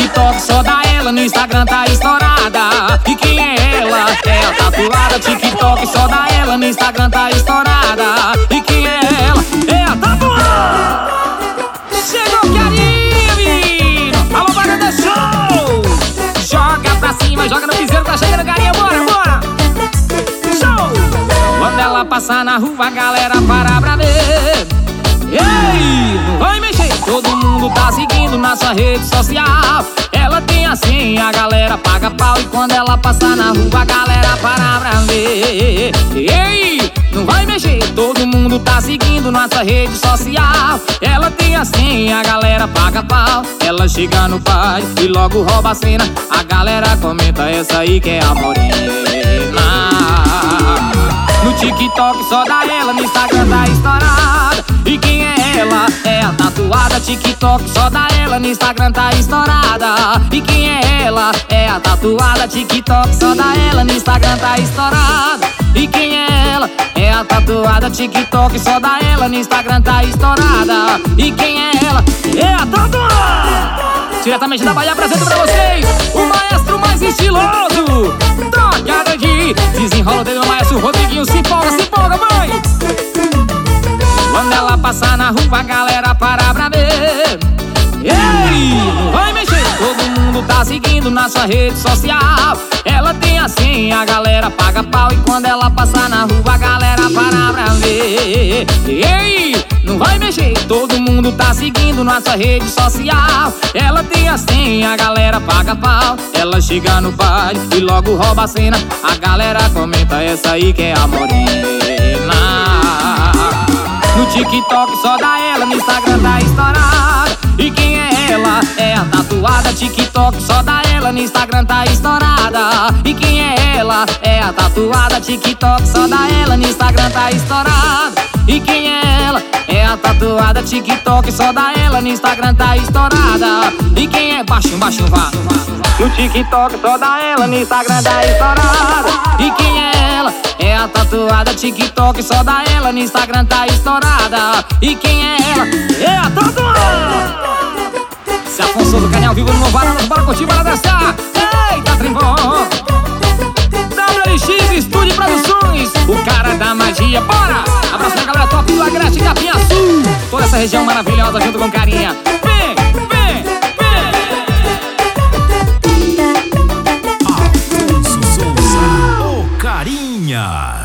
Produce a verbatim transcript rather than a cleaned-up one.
TikTok só dá ela, no Instagram tá estourada. E quem é ela? É a tatuada. TikTok só dá ela, no Instagram tá estourada. E quem é ela? É a tatuada. Chegou carinha, menino. Alô, Bagada Show. Joga pra cima, joga no piseiro, tá chegando carinha, bora, bora. Show. Quando ela passar na rua, a galera para pra ver. Ei, não vai mexer, todo mundo tá seguindo na sua rede social. Ela tem a senha, a galera paga pau. E quando ela passar na rua, a galera para pra ver. Ei, não vai mexer, todo mundo tá seguindo na sua rede social. Ela tem a senha, a galera paga pau. Ela chega no pai e logo rouba a cena. A galera comenta, essa aí que é a morena. No TikTok só dá ela, no Instagram tá estourada. E quem é ela? É a tatuada. TikTok só dá ela, no Instagram tá estourada. E quem é ela? É a tatuada. TikTok só dá ela, no Instagram tá estourada. E quem é ela? É a tatuada. TikTok só dá ela, no Instagram tá estourada. E quem é ela? É a tatuada. Diretamente da Bahia, apresento pra vocês o maestro mais estiloso. Troca daqui, desenrola o dedo no maestro Rodriguinho. Se empolga, se empolga, mãe. Quando ela passar na rua, a galera para pra ver. Ei, não vai mexer, todo mundo tá seguindo na sua rede social. Ela tem a senha, a galera paga pau. E quando ela passar na rua, a galera para pra ver. Ei, não vai mexer, todo mundo tá seguindo na sua rede social. Ela tem a senha, a galera paga pau. Ela chega no baile e logo rouba a cena. A galera comenta, essa aí que é a morena. No TikTok só dá ela, no Instagram tá estourada. E quem é ela? É a tatuada. TikTok só dá ela, no Instagram tá estourada. E quem é ela? É a tatuada. TikTok só dá ela, no Instagram tá estourada. E quem é ela? É a tatuada. TikTok só dá ela, no Instagram tá estourada. E quem é? Baixinho, baixinho, vá. No TikTok só dá ela, no Instagram tá estourada. E quem é ela? É a tatuada. TikTok só dá ela, no Instagram tá estourada. E quem é ela? É a tatuada. Se Afonso do Canal vivo no Novarão, bora curtir, bora dançar. Eita, trembão. W L X Estúdio Produções, o cara da magia, bora. Abraço da galera top do Agreste, Capiaçu. Toda essa região maravilhosa junto com carinha. Vem, vem, vem. Afonso Souza, o carinha.